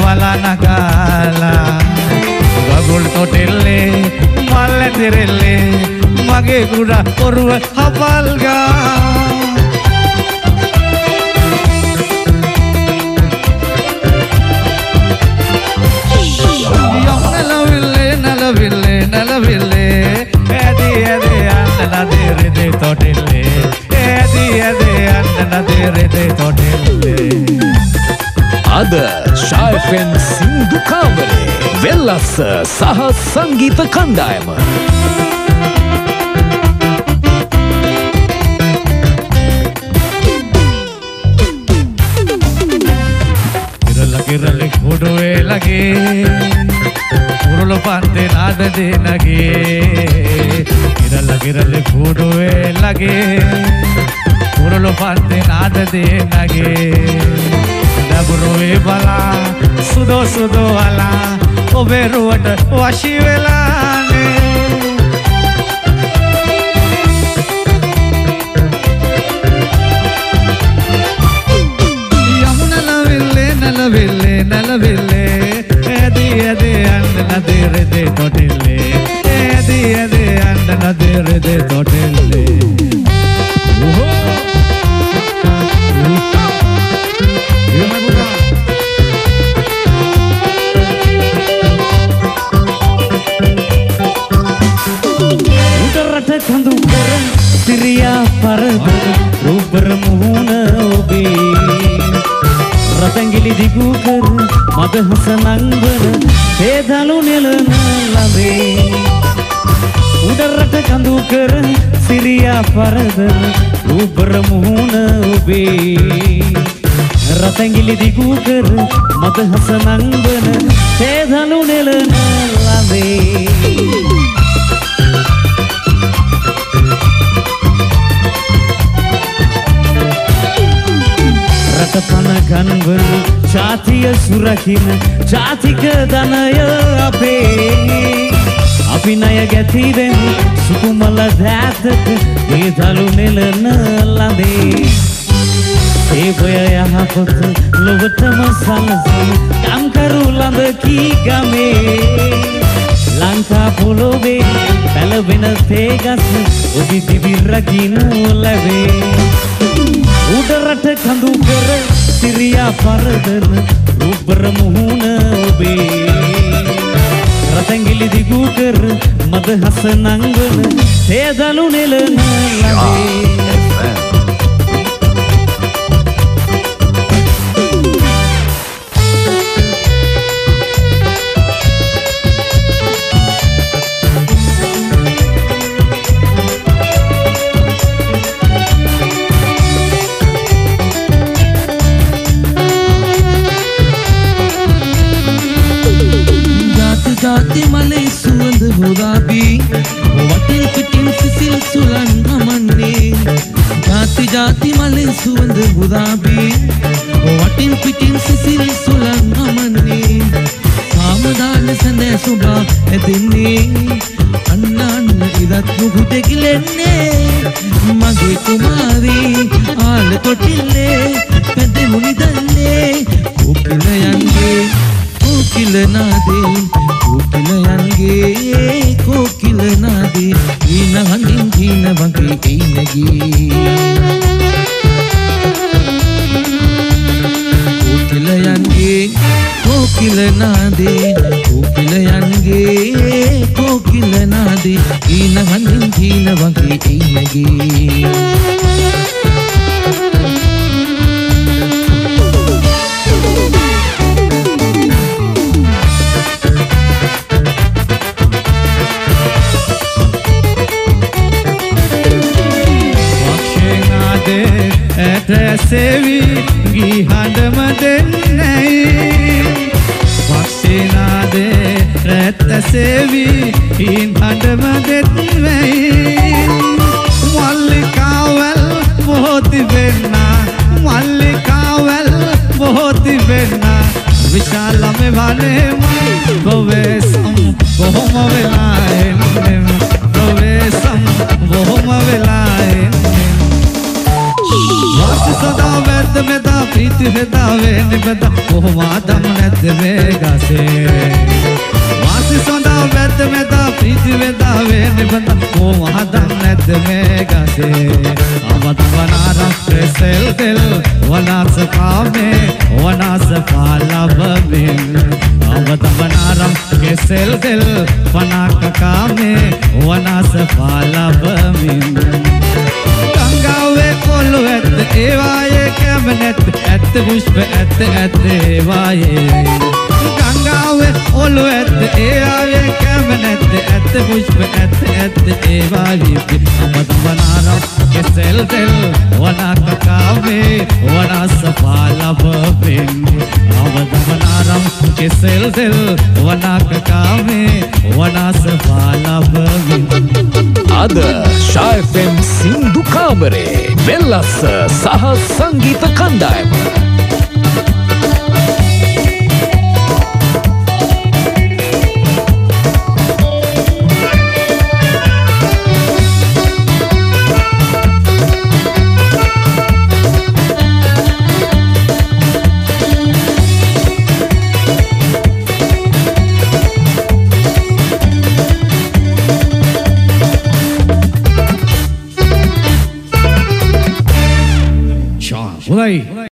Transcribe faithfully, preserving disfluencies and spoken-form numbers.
වලා නගාලා වගුල් තොටෙල්ලේ මල් ඇතිරෙල්ලේ මගේ කුඩා ඔරුව හපල් ගා නලවිල්ලේ නලවිල්ලේ ඇදි ඇදි යන්න නදී රෙදේ තොටෙල්ලේ ඇදි ඇදි යන්න නදී රෙදේ තොටෙල්ලේ අද ශායෆෙන් සින්දු කාමරේ වෙල්ලස්ස සහ සංගීත කණ්ඩායම කිරල කිරල කුඩුවේ ලගේ උරුළු පන්තේ නාද දෙනගේ කිරල කිරල කුඩුවේ ලගේ උරුළු පන්තේ නාද දෙනගේ දබුරුවේ බලා සුදෝ සුදෝ අලා ඔබේ රුවට වශී වෙලානේ යමු නලවිල්ලේ නලවිල්ලේ නලවිල්ලේ ඇදි ඇදි යන්න නදී රෙදේ තොටෙල්ලේ ඇදි ඇදි යන්න නදී රෙදේ තොටෙල්ලේ උඩරට කඳු කර සිරියා පරද රූපර මුහුණ ඔබේ රතංගිලි දිගු කර මදහස නංවන තේදලු නෙලන ලබේ උඩරට කඳු කර සිරියා පරද රූපර මුහුණ ඔබේ රතංගිලි දිගු කර මදහස නංවන තේදලු නෙලන ලබේ රටපන ගන්වන ජාතිය සුරකින ජාතික ධනය අපේ අපි ණය ගැතිවෙන් සුකුමල දෑතක ඒ දලු නෙලන ලඳේ සේවය යහපත ලොවටම සලසන කම්කරු ළඳ කී ගමේ ලංකා පොළොවේ පැලවෙන තේගස් ඔබි දිවි රකින්නු ලැබේ උඩරට කඳු කර සිරියා පරදන රූපර මුහුණ ඔබේ රතංගිලි දිගු කර මදහස නංවන තේදලු නෙලන ලබේ जाति मले सुवंद गुलाबी वटिन पिटिन सिसिल सुलन गमने जाति जाति मले सुवंद गुलाबी वटिन पिटिन सिसिल सुलन गमने सामदान संदे सुबा एदिने अन्नान इदत मुगुटे गिलेने मगे कुमारी आल तोटिले पेदे मुनिदल्ले कोकिल यंगे कोकिल नादे कोकिल यंगे कोकिल नादे इन हंगिन जीन वगे इनगे कोकिल यंगे कोकिल नादे कोकिल यंगे कोकिल नादे इन हंगिन जीन वगे इनगे ඇටසෙවි ගිහඬම දෙන්නයි වක්ෂේනාදේ ඇටසෙවි ගිහඬම දෙන්නයි මල්ලිකාවල් මොහොති වෙන්න මල්ලිකාවල් මොහොති වෙන්න විශාලම වනේ ගොවේසම් කොහොම වෙලා එන්නේ ගොවේසම් කොහොම වෙලා එන්නේ Vasi sada ved meda प्रीति वेदावे निबदा कोहमादम नद वेगासे वासी सोंदा वेद मेदा प्रीति वेदावे निबदा कोहमादम नद वेगासे आमद बनारम सेल दिल वनास पावे वनास पालब बिन आमद बनारम के सेल दिल वना कामे वनास पालब बिन गंगावे कोलवेत एवाये कैमनेत एत पुष्प एत एत एवाये गंगावे कोलवेत एवाये कैमनेत एत पुष्प एत एत एवाये अमद बनारम के सेल दिल वना कावे वना सफालब बिन अमद बनारम के सेल दिल वना कावे वना सफालब बिन අද ශා එෆ් එම් සින්දු කාමරේ වෙල්ලස්ස සහ සංගීත කණ්ඩායම Right.